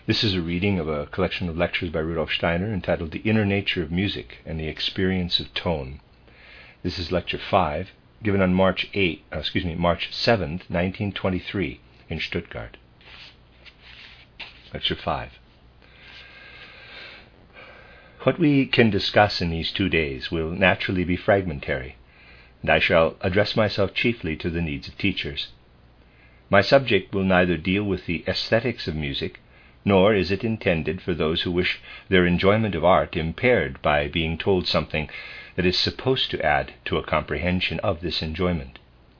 This is a reading of a collection of lectures by Rudolf Steiner entitled The Inner Nature of Music and the Experience of Tone. This is Lecture 5, given on March 7th, 1923, in Stuttgart. Lecture 5. What we can discuss in these 2 days will naturally be fragmentary, and I shall address myself chiefly to the needs of teachers. My subject will neither deal with the aesthetics of music, nor is it intended for those who wish their enjoyment of art impaired by being told something that is supposed to add to a comprehension of this enjoyment.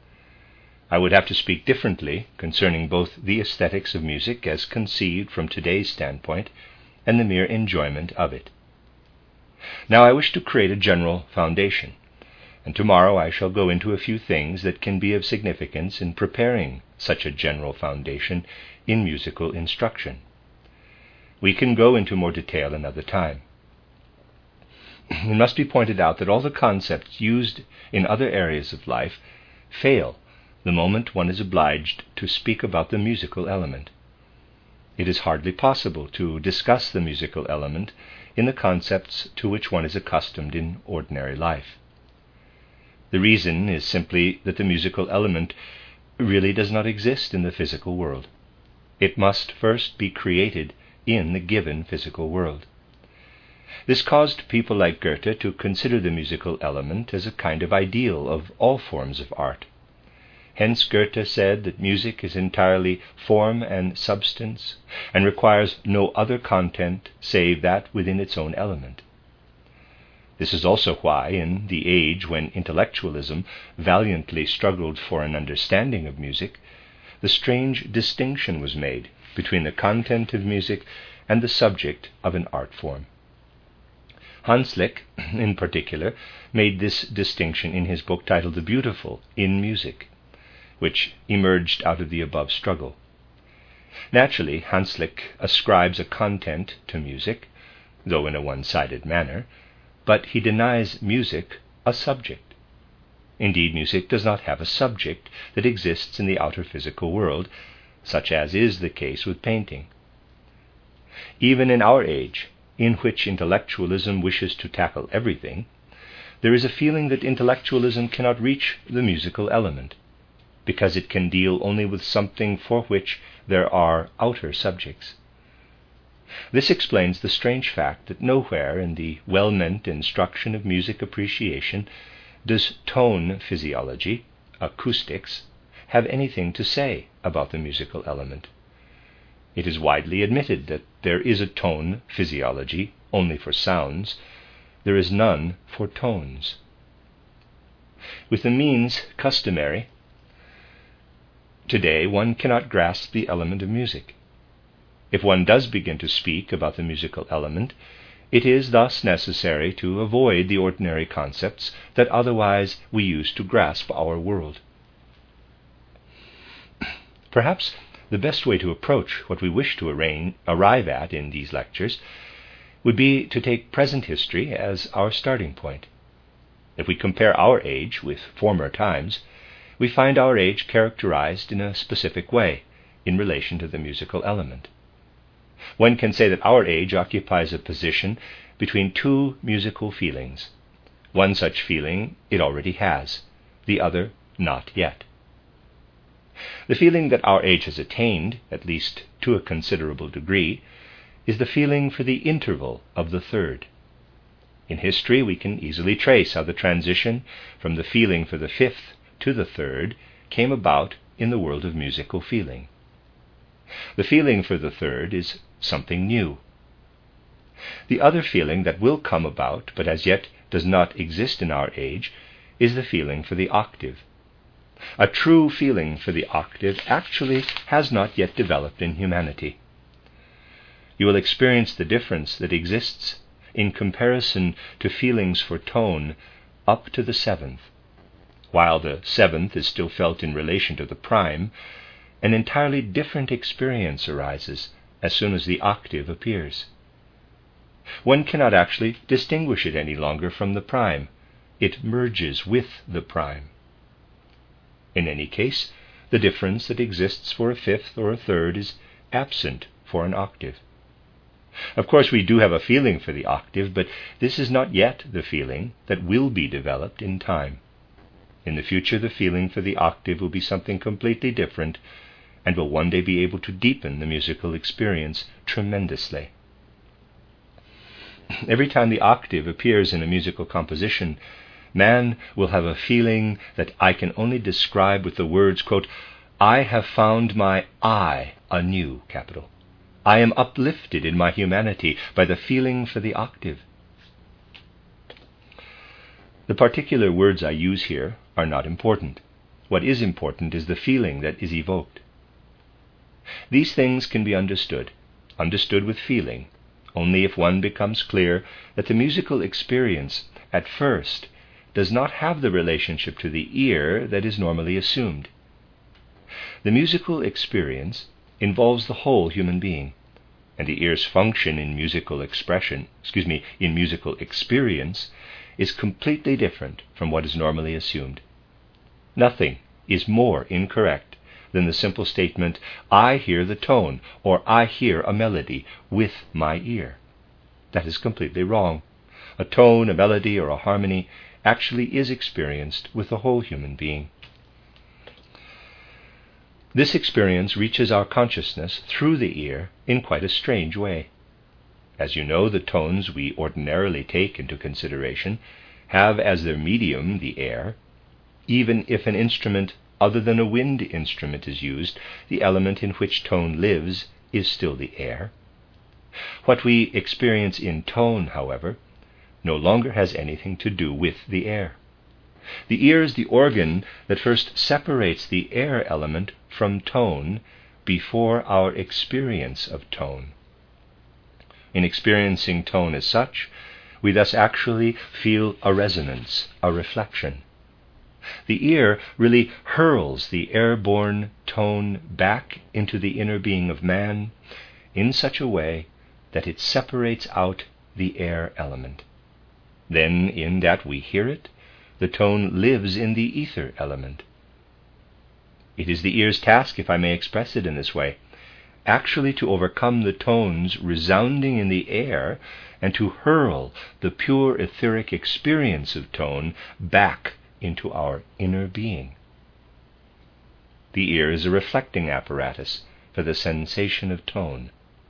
I would have to speak differently concerning both the aesthetics of music as conceived from today's standpoint and the mere enjoyment of it. Now I wish to create a general foundation, and tomorrow I shall go into a few things that can be of significance in preparing such a general foundation in musical instruction. We can go into more detail another time. It must be pointed out that all the concepts used in other areas of life fail the moment one is obliged to speak about the musical element. It is hardly possible to discuss the musical element in the concepts to which one is accustomed in ordinary life. The reason is simply that the musical element really does not exist in the physical world. It must first be created in the given physical world. This caused people like Goethe to consider the musical element as a kind of ideal of all forms of art. Hence Goethe said that music is entirely form and substance, and requires no other content save that within its own element. This is also why, in the age when intellectualism valiantly struggled for an understanding of music, the strange distinction was made between the content of music and the subject of an art form. Hanslick, in particular, made this distinction in his book titled The Beautiful in Music, which emerged out of the above struggle. Naturally, Hanslick ascribes a content to music, though in a one-sided manner, but he denies music a subject. Indeed, music does not have a subject that exists in the outer physical world, such as is the case with painting. Even in our age, in which intellectualism wishes to tackle everything, there is a feeling that intellectualism cannot reach the musical element, because it can deal only with something for which there are outer subjects. This explains the strange fact that nowhere in the well-meant instruction of music appreciation does tone physiology, acoustics, have anything to say about the musical element. It is widely admitted that there is a tone physiology only for sounds. There is none for tones. With the means customary, today one cannot grasp the element of music. If one does begin to speak about the musical element, it is thus necessary to avoid the ordinary concepts that otherwise we use to grasp our world. Perhaps the best way to approach what we wish to arrive at in these lectures would be to take present history as our starting point. If we compare our age with former times, we find our age characterized in a specific way in relation to the musical element. One can say that our age occupies a position between two musical feelings. One such feeling it already has, the other not yet. The feeling that our age has attained, at least to a considerable degree, is the feeling for the interval of the third. In history we can easily trace how the transition from the feeling for the fifth to the third came about in the world of musical feeling. The feeling for the third is something new. The other feeling that will come about, but as yet does not exist in our age, is the feeling for the octave. A true feeling for the octave actually has not yet developed in humanity. You will experience the difference that exists in comparison to feelings for tone up to the seventh. While the seventh is still felt in relation to the prime, an entirely different experience arises as soon as the octave appears. One cannot actually distinguish it any longer from the prime. It merges with the prime. In any case, the difference that exists for a fifth or a third is absent for an octave. Of course, we do have a feeling for the octave, but this is not yet the feeling that will be developed in time. In the future, the feeling for the octave will be something completely different and will one day be able to deepen the musical experience tremendously. Every time the octave appears in a musical composition, man will have a feeling that I can only describe with the words, quote, "I have found my I anew," capital. I am uplifted in my humanity by the feeling for the octave. The particular words I use here are not important. What is important is the feeling that is evoked. These things can be understood with feeling, only if one becomes clear that the musical experience at first does not have the relationship to the ear that is normally assumed. The musical experience involves the whole human being, and the ear's function in musical experience is completely different from what is normally assumed. Nothing is more incorrect than the simple statement, "I hear the tone," or "I hear a melody with my ear." That is completely wrong. A tone, a melody, or a harmony actually is experienced with the whole human being. This experience reaches our consciousness through the ear in quite a strange way. As you know, the tones we ordinarily take into consideration have as their medium the air. Even if an instrument other than a wind instrument is used, the element in which tone lives is still the air. What we experience in tone, however, no longer has anything to do with the air. The ear is the organ that first separates the air element from tone before our experience of tone. In experiencing tone as such, we thus actually feel a resonance, a reflection. The ear really hurls the airborne tone back into the inner being of man in such a way that it separates out the air element. Then, in that we hear it, the tone lives in the ether element. It is the ear's task, if I may express it in this way, actually to overcome the tones resounding in the air and to hurl the pure etheric experience of tone back into our inner being. The ear is a reflecting apparatus for the sensation of tone.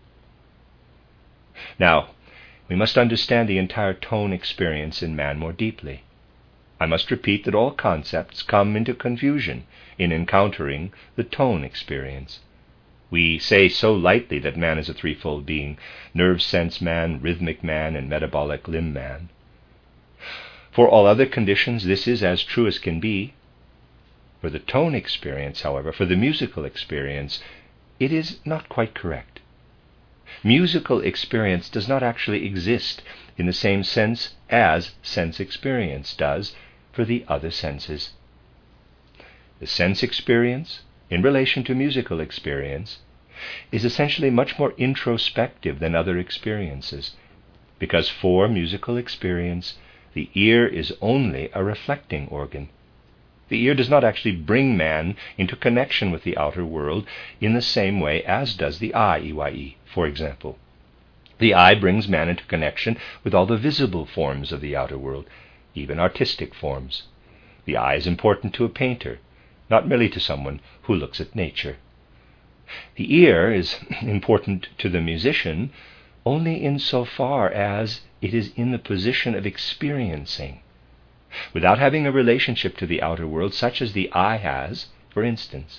Now, we must understand the entire tone experience in man more deeply. I must repeat that all concepts come into confusion in encountering the tone experience. We say so lightly that man is a threefold being: nerve sense man, rhythmic man, and metabolic limb man. For all other conditions, this is as true as can be. For the tone experience, however, for the musical experience, it is not quite correct. Musical experience does not actually exist in the same sense as sense experience does for the other senses. The sense experience, in relation to musical experience, is essentially much more introspective than other experiences, because for musical experience, the ear is only a reflecting organ. The ear does not actually bring man into connection with the outer world in the same way as does the eye, EYE, for example. The eye brings man into connection with all the visible forms of the outer world, even artistic forms. The eye is important to a painter, not merely to someone who looks at nature. The ear is important to the musician only insofar as it is in the position of experiencing, without having a relationship to the outer world such as the eye has, for instance.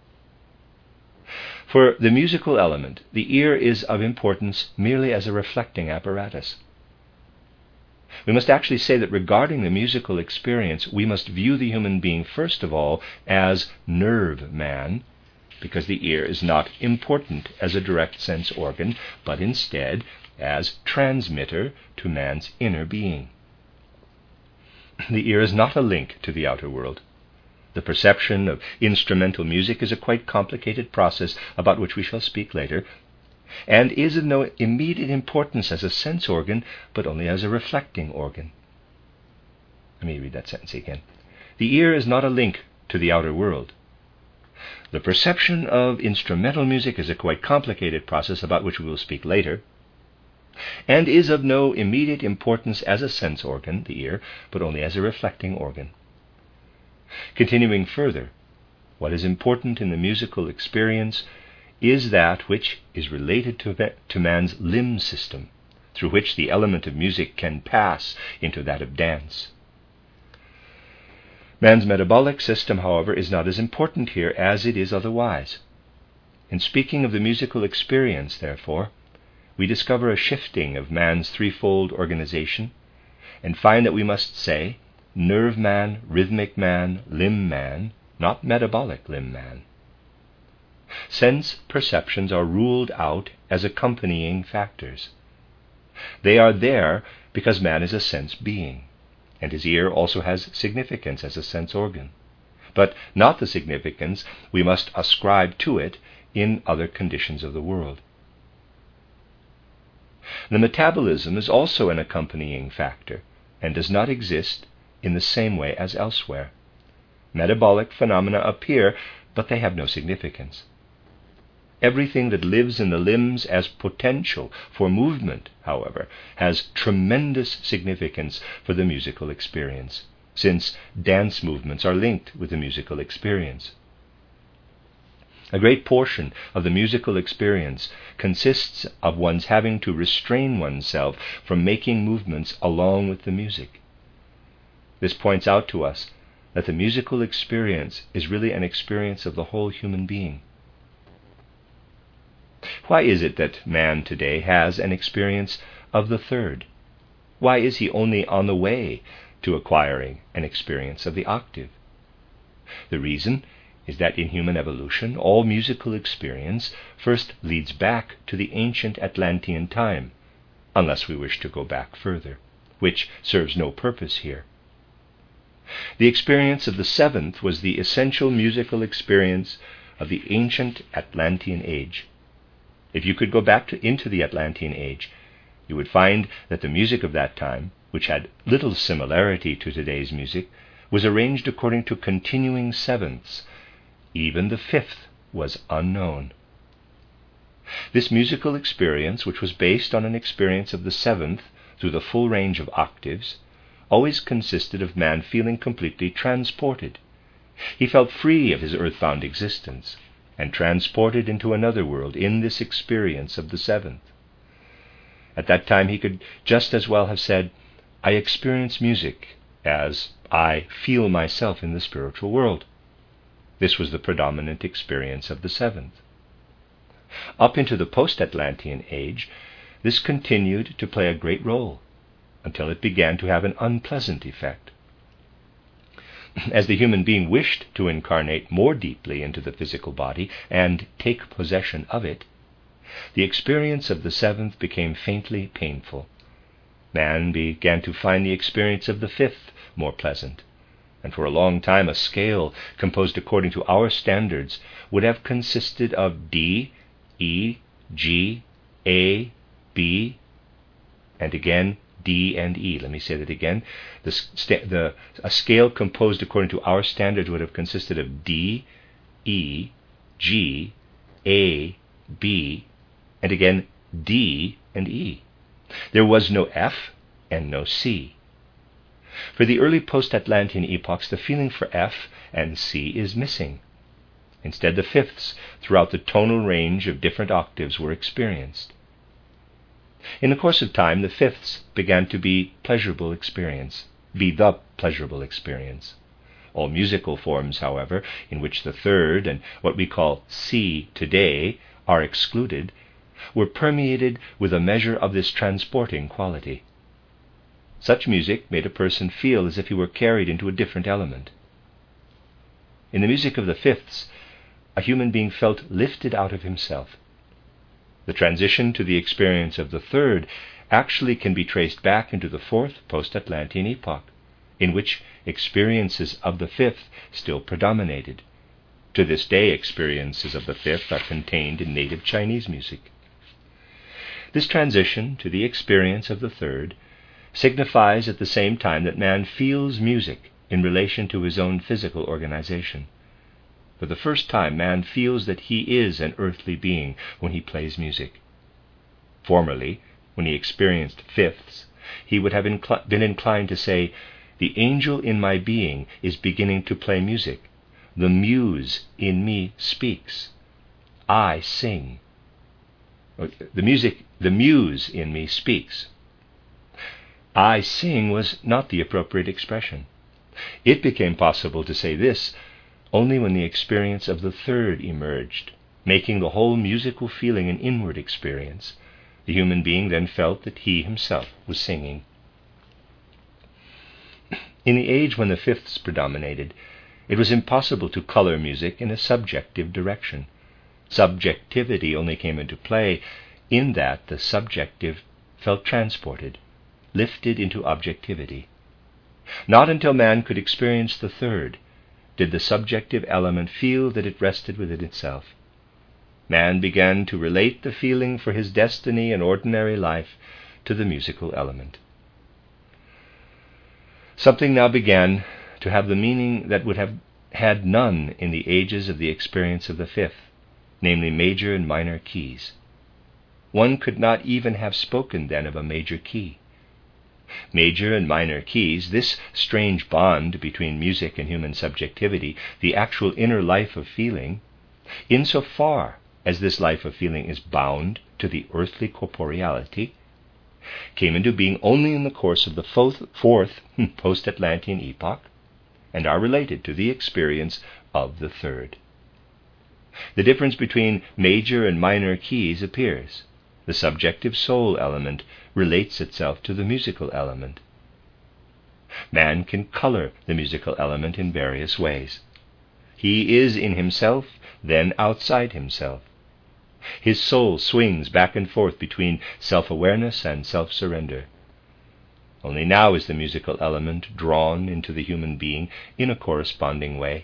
For the musical element, the ear is of importance merely as a reflecting apparatus. We must actually say that regarding the musical experience, we must view the human being first of all as nerve man, because the ear is not important as a direct sense organ, but instead as transmitter to man's inner being. The ear is not a link to the outer world. The perception of instrumental music is a quite complicated process about which we shall speak later, and is of no immediate importance as a sense organ, but only as a reflecting organ. Let me read that sentence again. The ear is not a link to the outer world. The perception of instrumental music is a quite complicated process about which we will speak later, and is of no immediate importance as a sense organ, the ear, but only as a reflecting organ. Continuing further, what is important in the musical experience is that which is related to man's limb system, through which the element of music can pass into that of dance. Man's metabolic system, however, is not as important here as it is otherwise. In speaking of the musical experience, therefore, we discover a shifting of man's threefold organization and find that we must say nerve man, rhythmic man, limb man, not metabolic limb man. Sense perceptions are ruled out as accompanying factors. They are there because man is a sense being, and his ear also has significance as a sense organ, but not the significance we must ascribe to it in other conditions of the world. The metabolism is also an accompanying factor and does not exist in the same way as elsewhere. Metabolic phenomena appear, but they have no significance. Everything that lives in the limbs as potential for movement, however, has tremendous significance for the musical experience, since dance movements are linked with the musical experience. A great portion of the musical experience consists of one's having to restrain oneself from making movements along with the music. This points out to us that the musical experience is really an experience of the whole human being. Why is it that man today has an experience of the third? Why is he only on the way to acquiring an experience of the octave? The reason is that in human evolution, all musical experience first leads back to the ancient Atlantean time, unless we wish to go back further, which serves no purpose here. The experience of the seventh was the essential musical experience of the ancient Atlantean age. If you could go back into the Atlantean age, you would find that the music of that time, which had little similarity to today's music, was arranged according to continuing sevenths. Even the fifth was unknown. This musical experience, which was based on an experience of the seventh through the full range of octaves, always consisted of man feeling completely transported. He felt free of his earthbound existence and transported into another world in this experience of the seventh. At that time he could just as well have said, "I experience music," as "I feel myself in the spiritual world." This was the predominant experience of the seventh. Up into the post-Atlantean age, this continued to play a great role until it began to have an unpleasant effect. As the human being wished to incarnate more deeply into the physical body and take possession of it, the experience of the seventh became faintly painful. Man began to find the experience of the fifth more pleasant, and for a long time a scale composed according to our standards would have consisted of D, E, G, A, B, and again D and E. Let me say that again. A scale composed according to our standards would have consisted of D, E, G, A, B, and again D and E. There was no F and no C. For the early post-Atlantean epochs, the feeling for F and C is missing. Instead, the fifths throughout the tonal range of different octaves were experienced. In the course of time, the fifths began to be the pleasurable experience. All musical forms, however, in which the third and what we call C today are excluded, were permeated with a measure of this transporting quality. Such music made a person feel as if he were carried into a different element. In the music of the fifths, a human being felt lifted out of himself. The transition to the experience of the third actually can be traced back into the fourth post-Atlantean epoch, in which experiences of the fifth still predominated. To this day, experiences of the fifth are contained in native Chinese music. This transition to the experience of the third signifies at the same time that man feels music in relation to his own physical organization. For the first time, man feels that he is an earthly being when he plays music. Formerly, when he experienced fifths, he would have been inclined to say, "The angel in my being is beginning to play music. The muse in me speaks. I sing." The muse in me speaks. "I sing" was not the appropriate expression. It became possible to say this only when the experience of the third emerged, making the whole musical feeling an inward experience. The human being then felt that he himself was singing. In the age when the fifths predominated, it was impossible to color music in a subjective direction. Subjectivity only came into play in that the subjective felt transported, lifted into objectivity. Not until man could experience the third did the subjective element feel that it rested within itself. Man began to relate the feeling for his destiny in ordinary life to the musical element. Something now began to have the meaning that would have had none in the ages of the experience of the fifth, namely major and minor keys. One could not even have spoken then of a major key. Major and minor keys, this strange bond between music and human subjectivity, the actual inner life of feeling, insofar as this life of feeling is bound to the earthly corporeality, came into being only in the course of the fourth post-Atlantean epoch, and are related to the experience of the third. The difference between major and minor keys appears. The subjective soul element relates itself to the musical element. Man can color the musical element in various ways. He is in himself, then outside himself. His soul swings back and forth between self-awareness and self-surrender. Only now is the musical element drawn into the human being in a corresponding way.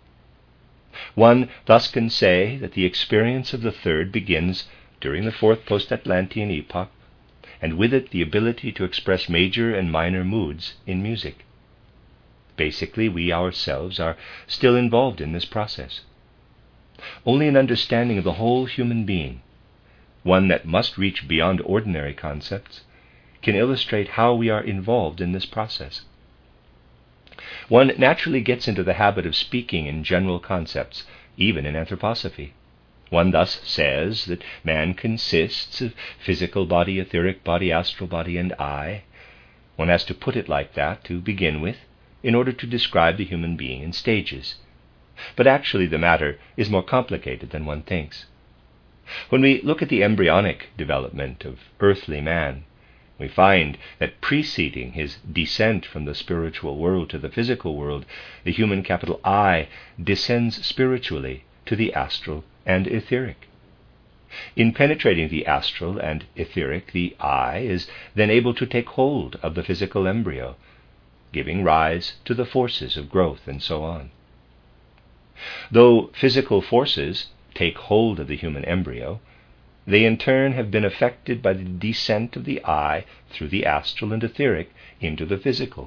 One thus can say that the experience of the third begins during the fourth post-Atlantean epoch, and with it the ability to express major and minor moods in music. Basically, we ourselves are still involved in this process. Only an understanding of the whole human being, one that must reach beyond ordinary concepts, can illustrate how we are involved in this process. One naturally gets into the habit of speaking in general concepts, even in anthroposophy. One thus says that man consists of physical body, etheric body, astral body, and I. One has to put it like that to begin with, in order to describe the human being in stages. But actually the matter is more complicated than one thinks. When we look at the embryonic development of earthly man, we find that preceding his descent from the spiritual world to the physical world, the human capital I descends spiritually to the astral and etheric. In penetrating the astral and etheric, the I is then able to take hold of the physical embryo, giving rise to the forces of growth and so on. Though physical forces take hold of the human embryo, they in turn have been affected by the descent of the I through the astral and etheric into the physical.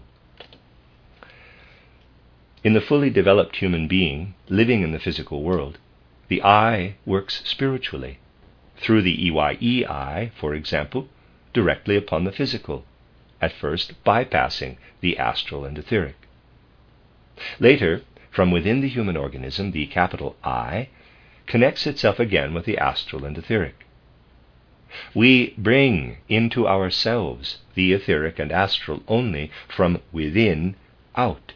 In the fully developed human being living in the physical world, the I works spiritually, through the EYE-I, for example, directly upon the physical, at first bypassing the astral and etheric. Later, from within the human organism, the capital I connects itself again with the astral and etheric. We bring into ourselves the etheric and astral only from within out.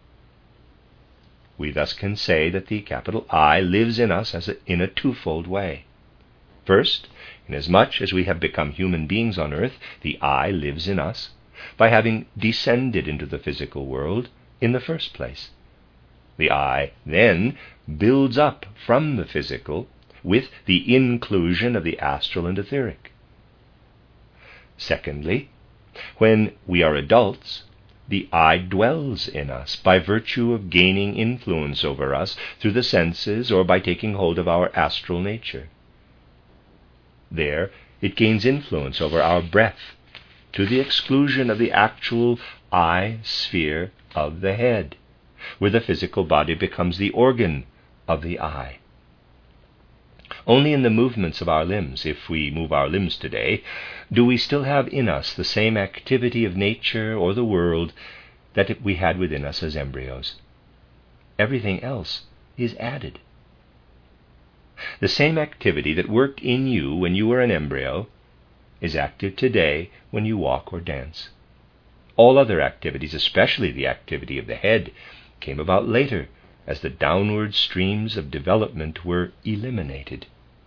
We thus can say that the capital I lives in us in a twofold way. First, inasmuch as we have become human beings on earth, the I lives in us by having descended into the physical world in the first place. The I then builds up from the physical with the inclusion of the astral and etheric. Secondly, when we are adults, the I dwells in us by virtue of gaining influence over us through the senses or by taking hold of our astral nature. There it gains influence over our breath to the exclusion of the actual I sphere of the head, where the physical body becomes the organ of the I. Only in the movements of our limbs, if we move our limbs today, do we still have in us the same activity of nature or the world that we had within us as embryos. Everything else is added. The same activity that worked in you when you were an embryo is active today when you walk or dance. All other activities, especially the activity of the head, came about later as the downward streams of development were eliminated.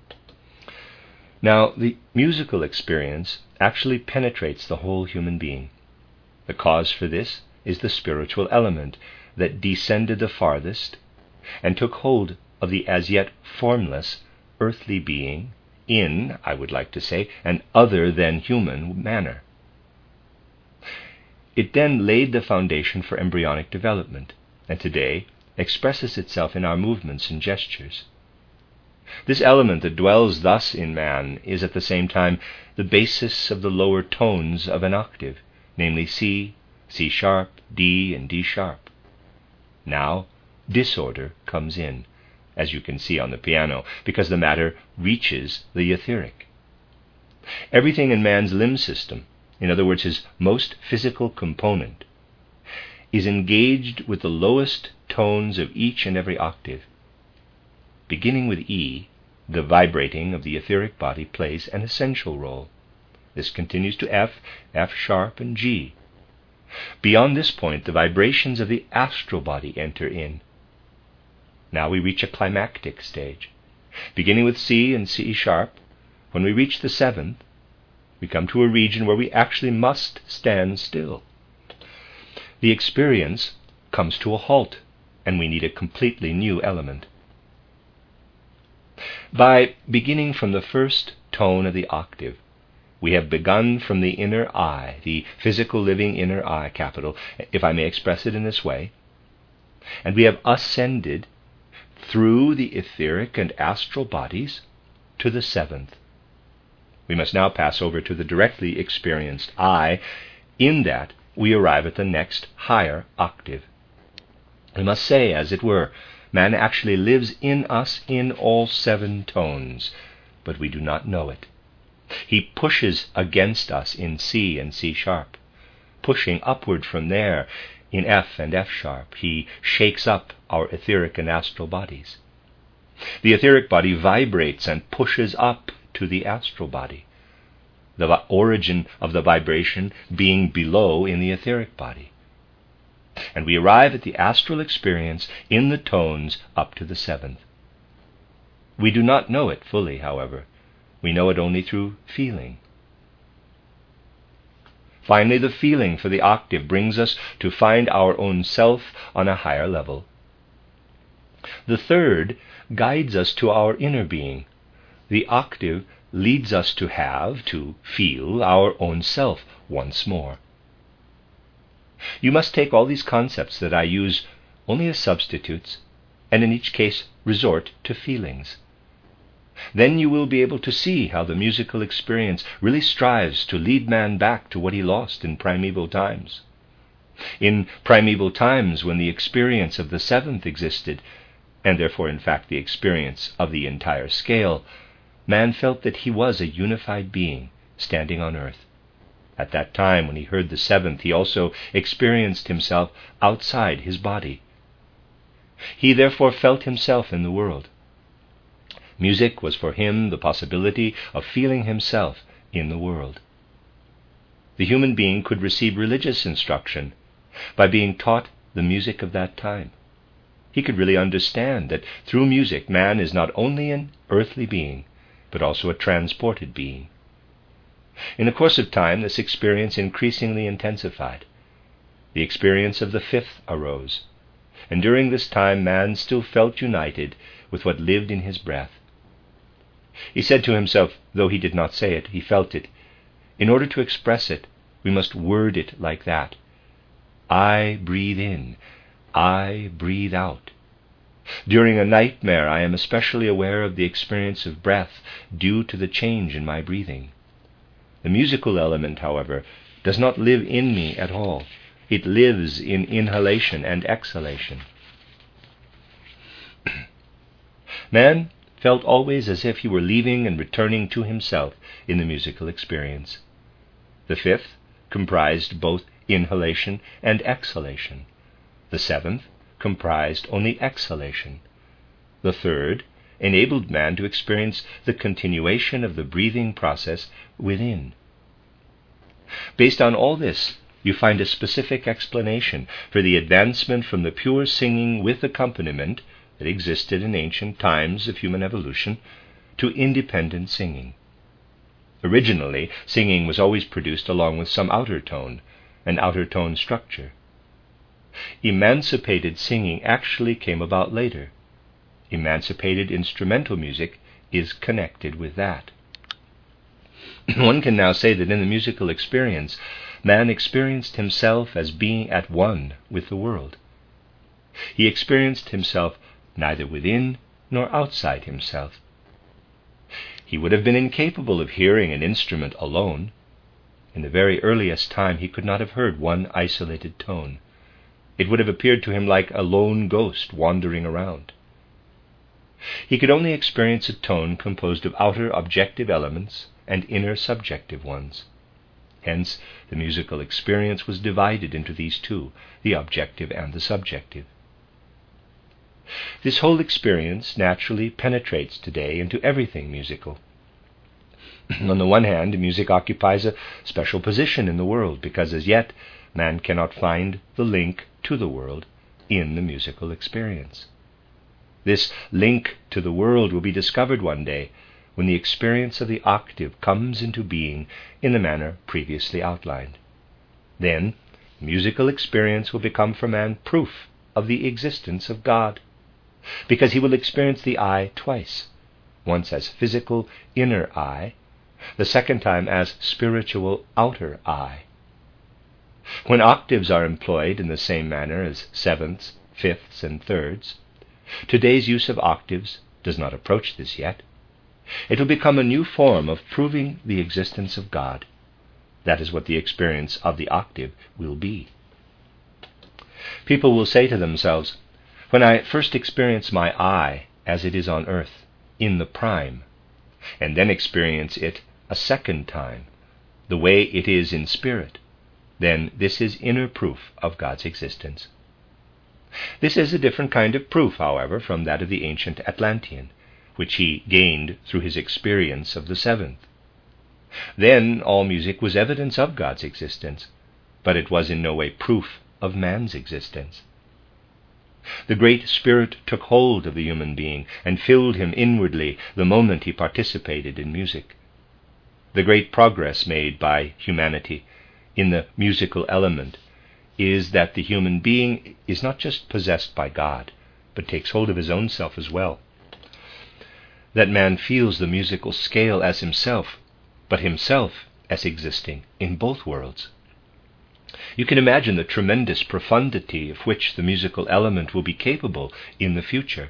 Now, the musical experience actually penetrates the whole human being. The cause for this is the spiritual element that descended the farthest and took hold of the as yet formless earthly being in, I would like to say, an other than human manner. It then laid the foundation for embryonic development, and today expresses itself in our movements and gestures. This element that dwells thus in man is at the same time the basis of the lower tones of an octave, namely C, C sharp, D, and D sharp. Now, disorder comes in, as you can see on the piano, because the matter reaches the etheric. Everything in man's limb system, in other words, his most physical component, is engaged with the lowest tones of each and every octave. Beginning with E, the vibrating of the etheric body plays an essential role. This continues to F, F sharp, and G. Beyond this point, the vibrations of the astral body enter in. Now we reach a climactic stage. Beginning with C and C sharp, when we reach the seventh, we come to a region where we actually must stand still. The experience comes to a halt, and we need a completely new element. By beginning from the first tone of the octave, we have begun from the inner I, the physical living inner I, capital, if I may express it in this way, and we have ascended through the etheric and astral bodies to the seventh. We must now pass over to the directly experienced I. In that, we arrive at the next higher octave. We must say, as it were, man actually lives in us in all 7 tones, but we do not know it. He pushes against us in C and C sharp. Pushing upward from there in F and F sharp, he shakes up our etheric and astral bodies. The etheric body vibrates and pushes up to the astral body, the origin of the vibration being below in the etheric body. And we arrive at the astral experience in the tones up to the 7th. We do not know it fully, however. We know it only through feeling. Finally, the feeling for the octave brings us to find our own self on a higher level. The third guides us to our inner being. The octave leads us to feel our own self once more. You must take all these concepts that I use only as substitutes, and in each case resort to feelings. Then you will be able to see how the musical experience really strives to lead man back to what he lost in primeval times. In primeval times, when the experience of the 7th existed, and therefore in fact the experience of the entire scale, man felt that he was a unified being standing on earth. At that time, when he heard the 7th, he also experienced himself outside his body. He therefore felt himself in the world. Music was for him the possibility of feeling himself in the world. The human being could receive religious instruction by being taught the music of that time. He could really understand that through music man is not only an earthly being, but also a transported being. In the course of time, this experience increasingly intensified. The experience of the 5th arose, and during this time man still felt united with what lived in his breath. He said to himself, though he did not say it, he felt it, in order to express it, we must word it like that. I breathe in, I breathe out. During a nightmare, I am especially aware of the experience of breath due to the change in my breathing. The musical element, however, does not live in me at all. It lives in inhalation and exhalation. Man felt always as if he were leaving and returning to himself in the musical experience. The fifth comprised both inhalation and exhalation. The seventh comprised only exhalation. The third enabled man to experience the continuation of the breathing process within. Based on all this, you find a specific explanation for the advancement from the pure singing with accompaniment that existed in ancient times of human evolution to independent singing. Originally, singing was always produced along with some outer tone, an outer tone structure. Emancipated singing actually came about later. Emancipated instrumental music is connected with that. One can now say that in the musical experience, man experienced himself as being at one with the world. He experienced himself neither within nor outside himself. He would have been incapable of hearing an instrument alone. In the very earliest time, he could not have heard one isolated tone. It would have appeared to him like a lone ghost wandering around. He could only experience a tone composed of outer objective elements and inner subjective ones. Hence, the musical experience was divided into these two, the objective and the subjective. This whole experience naturally penetrates today into everything musical. On the one hand, music occupies a special position in the world because as yet man cannot find the link to the world in the musical experience. This link to the world will be discovered one day when the experience of the octave comes into being in the manner previously outlined. Then, musical experience will become for man proof of the existence of God, because he will experience the eye twice, once as physical inner eye, the second time as spiritual outer eye. When octaves are employed in the same manner as sevenths, fifths, and thirds, today's use of octaves does not approach this yet. It will become a new form of proving the existence of God. That is what the experience of the octave will be. People will say to themselves, when I first experience my eye as it is on earth, in the prime, and then experience it a second time, the way it is in spirit, then this is inner proof of God's existence. This is a different kind of proof, however, from that of the ancient Atlantean, which he gained through his experience of the seventh. Then all music was evidence of God's existence, but it was in no way proof of man's existence. The Great Spirit took hold of the human being and filled him inwardly the moment he participated in music. The great progress made by humanity in the musical element is that the human being is not just possessed by God, but takes hold of his own self as well. That man feels the musical scale as himself, but himself as existing in both worlds. You can imagine the tremendous profundity of which the musical element will be capable in the future.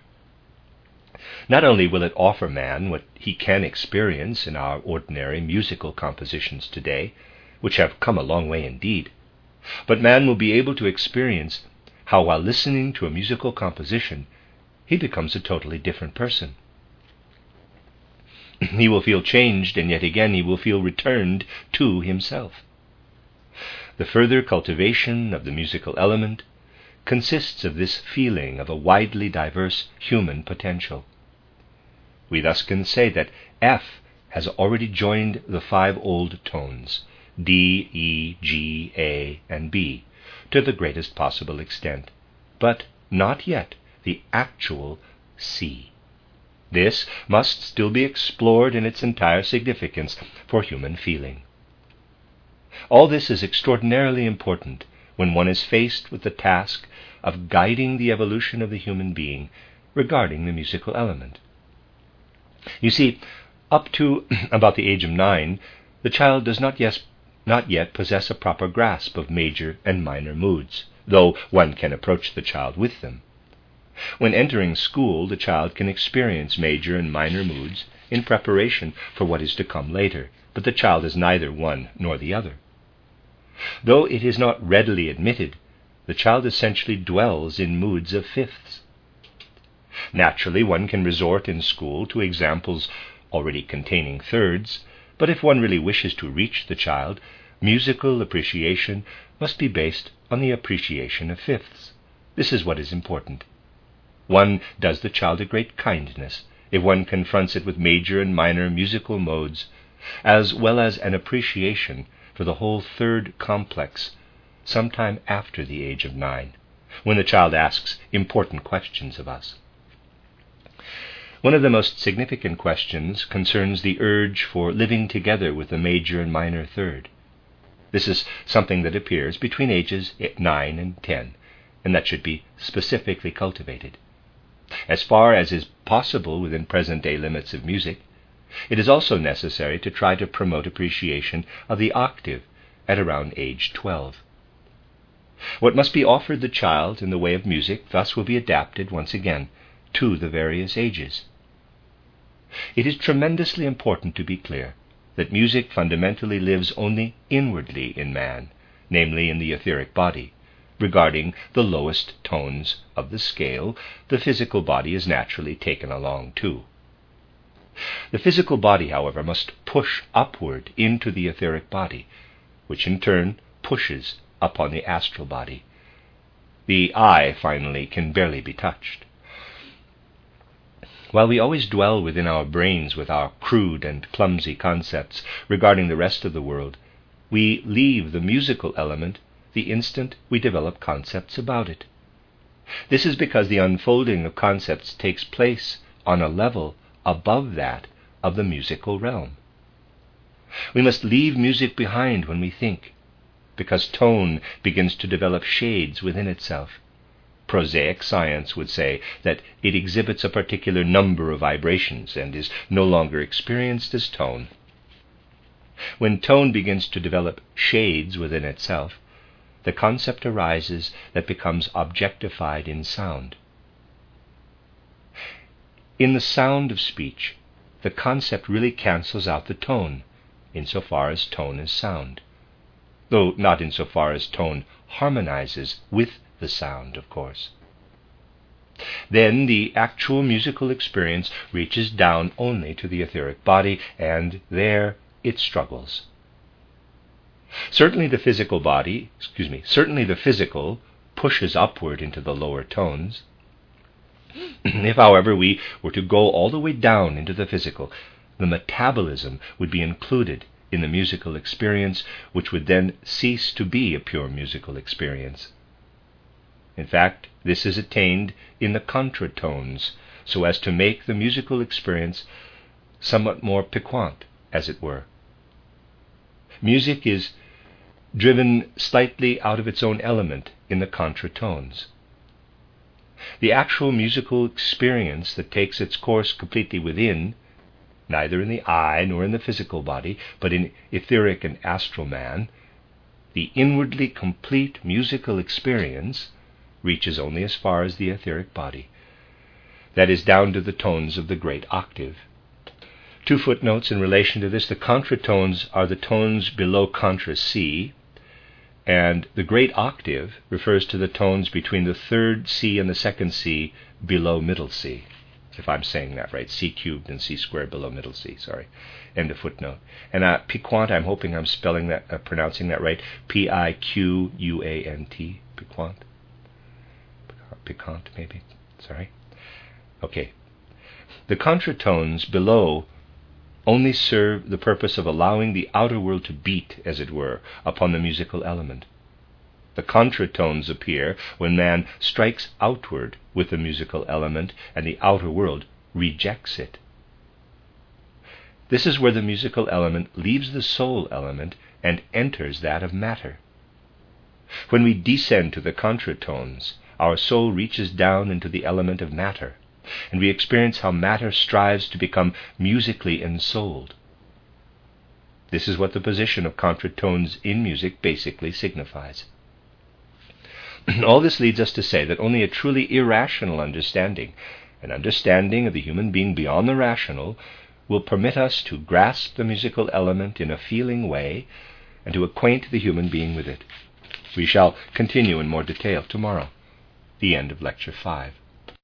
Not only will it offer man what he can experience in our ordinary musical compositions today, which have come a long way indeed, but man will be able to experience how, while listening to a musical composition, he becomes a totally different person. He will feel changed, and yet again he will feel returned to himself. The further cultivation of the musical element consists of this feeling of a widely diverse human potential. We thus can say that F has already joined the five old tones, D, E, G, A, and B, to the greatest possible extent, but not yet the actual C. This must still be explored in its entire significance for human feeling. All this is extraordinarily important when one is faced with the task of guiding the evolution of the human being regarding the musical element. You see, up to about the age of 9, the child does not yet possess a proper grasp of major and minor moods, though one can approach the child with them. When entering school, the child can experience major and minor moods in preparation for what is to come later, but the child is neither one nor the other. Though it is not readily admitted, the child essentially dwells in moods of fifths. Naturally, one can resort in school to examples already containing thirds, but if one really wishes to reach the child, musical appreciation must be based on the appreciation of fifths. This is what is important. One does the child a great kindness if one confronts it with major and minor musical modes, as well as an appreciation for the whole third complex sometime after the age of 9, when the child asks important questions of us. One of the most significant questions concerns the urge for living together with the major and minor third. This is something that appears between ages 9 and 10, and that should be specifically cultivated. As far as is possible within present-day limits of music, it is also necessary to try to promote appreciation of the octave at around age 12. What must be offered the child in the way of music thus will be adapted once again to the various ages. It is tremendously important to be clear that music fundamentally lives only inwardly in man, namely in the etheric body. Regarding the lowest tones of the scale, the physical body is naturally taken along too. The physical body, however, must push upward into the etheric body, which in turn pushes upon the astral body. The eye, finally, can barely be touched. While we always dwell within our brains with our crude and clumsy concepts regarding the rest of the world, we leave the musical element the instant we develop concepts about it. This is because the unfolding of concepts takes place on a level above that of the musical realm. We must leave music behind when we think, because tone begins to develop shades within itself. Prosaic science would say that it exhibits a particular number of vibrations and is no longer experienced as tone. When tone begins to develop shades within itself, the concept arises that becomes objectified in sound. In the sound of speech, the concept really cancels out the tone, insofar as tone is sound, though not insofar as tone harmonizes with the sound, of course. Then the actual musical experience reaches down only to the etheric body, and there it struggles. Certainly the physical pushes upward into the lower tones. If, however, we were to go all the way down into the physical, the metabolism would be included in the musical experience, which would then cease to be a pure musical experience. In fact, this is attained in the contratones, so as to make the musical experience somewhat more piquant, as it were. Music is driven slightly out of its own element in the contratones. The actual musical experience that takes its course completely within, neither in the eye nor in the physical body, but in etheric and astral man, the inwardly complete musical experience reaches only as far as the etheric body. That is, down to the tones of the great octave. 2 footnotes in relation to this. The contratones are the tones below contra C, and the great octave refers to the tones between the third C and the second C below middle C, if I'm saying that right. C cubed and C squared below middle C, sorry. End of footnote. And piquant, I'm hoping I'm pronouncing that right. Piquant, piquant. Piquant, maybe. Sorry. Okay. The contratones below only serve the purpose of allowing the outer world to beat, as it were, upon the musical element. The contratones appear when man strikes outward with the musical element and the outer world rejects it. This is where the musical element leaves the soul element and enters that of matter. When we descend to the contratones, our soul reaches down into the element of matter, and we experience how matter strives to become musically ensouled. This is what the position of contratones in music basically signifies. All this leads us to say that only a truly irrational understanding, an understanding of the human being beyond the rational, will permit us to grasp the musical element in a feeling way and to acquaint the human being with it. We shall continue in more detail tomorrow. The end of Lecture 5.